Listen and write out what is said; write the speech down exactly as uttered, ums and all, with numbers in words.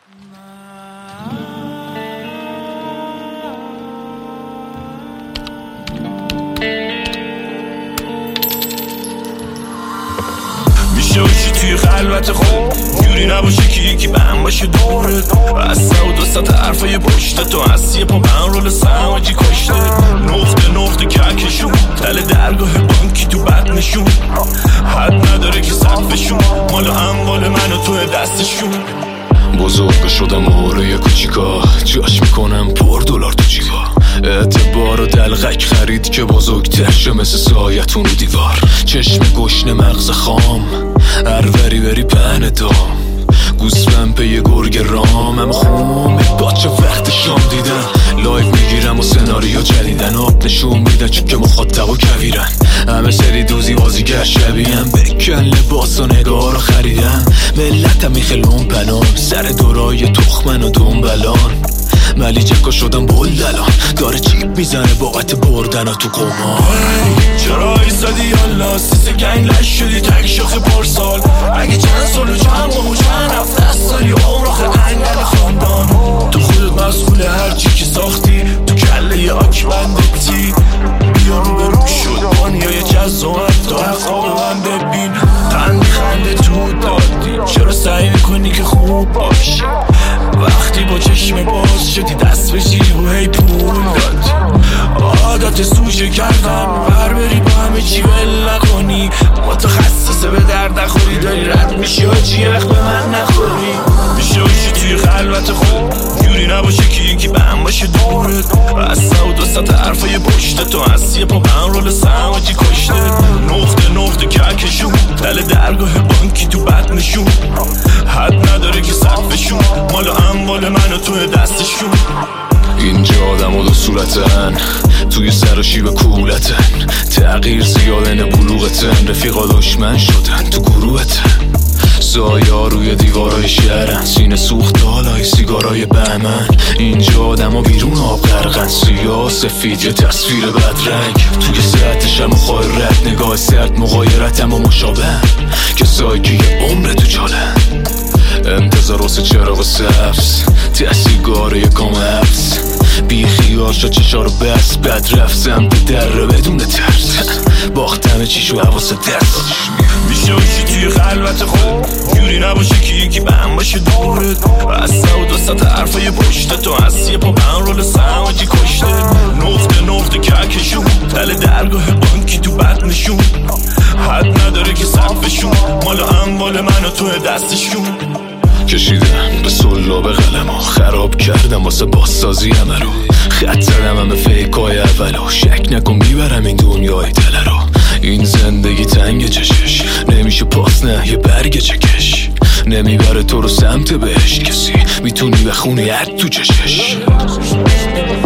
میشه باشی توی خلوت خوب جوری نباشه که یکی بهم باشه دورت از سه و دو ساعت حرفای پشت تو هستی پا من رول سماجی کشته نقطه نقطه کهکشون تل درگاه بانکی تو بد نشون حد نداره که سقفشون مال اموال من و تو دستشون بزرگ شدم موره کوچیکا جاش میکنم پر دلار تو جیبا اعتبار و دلغک خرید که بزرگتر شه مثل سایتون رو دیوار چشم گشنه مغز خام هروری بری پهن دام گوسفند پی گرگ رام هم خوم باچه وقت شام دیدن لایف میگیرم و سناریو جدیدن آب نشون میدن چون که مخاطب و کویرن همه سری دوزی بازیگر شبیهم بکن لباس و نگاه رو خریدم ملتم میخلون پنان سر دورای تخمن و دنبلان ملی چکا شدم بلدلان داره چیپ میزنه باقت بردن و تو قمار چرا ایستادی یالا سیسه گنگ لش شدی تک شاخ پارسال اگه چند سال و چند ماه و چند هفته است داری عمر آخه انگل خاندان تو خودت مسئول هر چی که ساختی تو کله یه آک بندتی بیا رو برو شد بانیای جزومت تا حقا به من ببین خنده خنده تو دادی چرا سعی میکنی که خوب باشی وقتی با چشم باز شدی دست بشی و هی پول دادی عادت سوژه کردم بر بری با همه چی ول نکنی متخصصه به درد نخوری داری رد میشی و چی وقت به من نخوری میشه باشی توی خلوت خوب جوری نباشه که یکی بهم باشه دورت از سه و دو ساعت حرفای پشت تو هستی پا من رول سماجی کشته نقطه نقطه کهکشون تل درگاه بانکی تو بد نشون حد نداره که سقفشون مال اموال من و تو دستشون اینجا آدم و دو صورتن توی سر و شیب کولتن تغییر زیادن بلوغتن رفیقا دشمن شدن تو گروهتن سایا روی دیوارای شهرن سینه سوخت دالای سیگارای بهمن اینجا آدم و بیرون آب غرقن سیاه سفید یه تصویر بدرنگ توی ساعتش هم خواه رد نگاه سرد مغایرتم و مشابه کسایی که یه عمر تو چالن انتظار واسه چراغ سبز ته سیگاره یکم حبس بی خیال شد چشا رو بس بد رفت سمت در رو بدون ترس باختمه چیشو حواست درس میشه باشی توی خلوت خوب جوری نباشه که یکی بهم باشه دورت از سه و دو ساعت حرفای پشت تو هستی پا من رول سماجی کشته نقطه نقطه کهکشون تل درگاه بانکی تو بد نشون حد نداره که سقفشون مال اموال من و تو دستشون کشیدم به سلا به قلم ها خراب کردم واسه بازسازی همه رو خط زدم همه فیکای اولو شک نکن میبرم این دنیای دل رو این زندگی تنگ چشش نمیشه پاس نه یه برگ چکش نمیبره تو رو سمت بهشت کسی میتونی بخونی حد تو چشش